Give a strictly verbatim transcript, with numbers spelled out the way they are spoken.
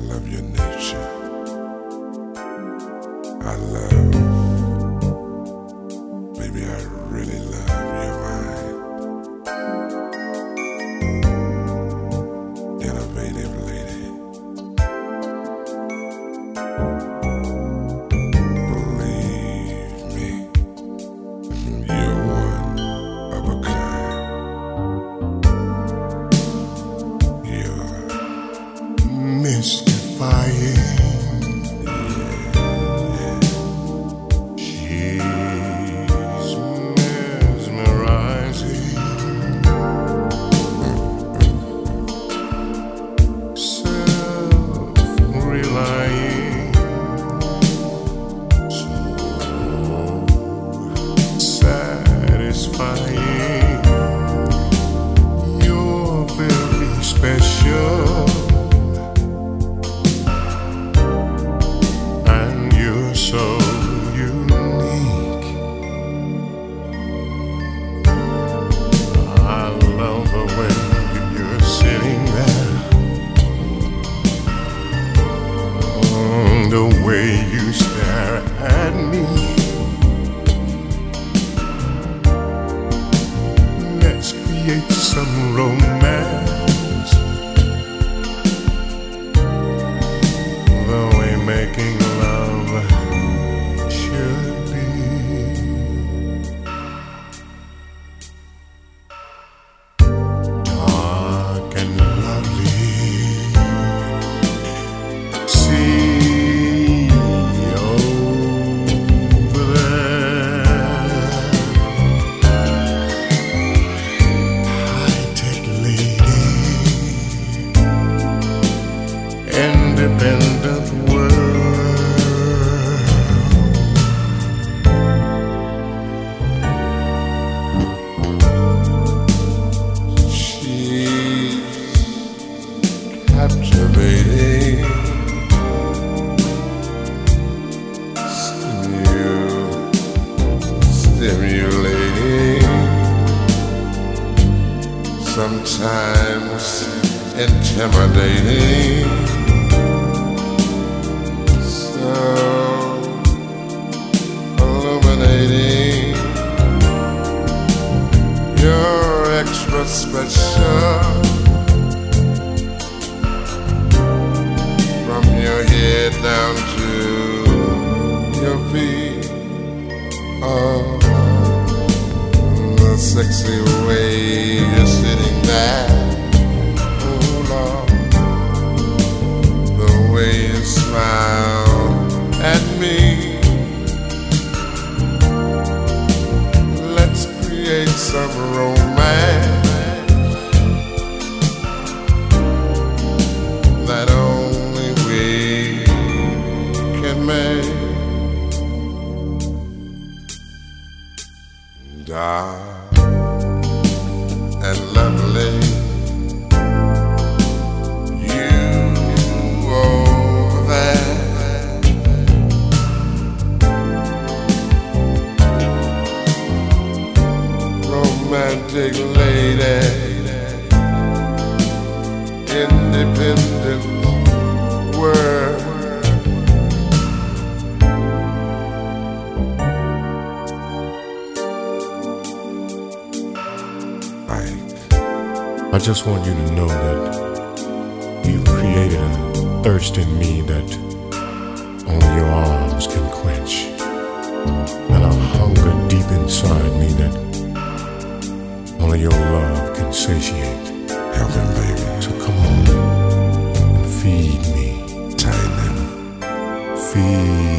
love your nature. I love, baby, I really love your mind. Innovative lady. Believe me, you're one of a kind. You're mystifying. You're very special, and you're so unique. I love the way you're sitting there, oh, the way you stare at me. Create some romance, the way making love should be. Dark and lovely, see over there. Independent world. She's captivating, Stimu- stimulating, sometimes intimidating. Illuminating, you're extra special. From your head down to your feet, oh, the sexy way you're sitting there, oh Lord, the way you smile at me. Let's create some romance that only we can make. Dark and lovely, you over there. Romantic lady, independent world. I just want you to know that you've created a thirst in me that only your arms can quench, and a hunger deep inside me that only your love can satiate. Help him, baby. So come on and feed me. Tighten him. Feed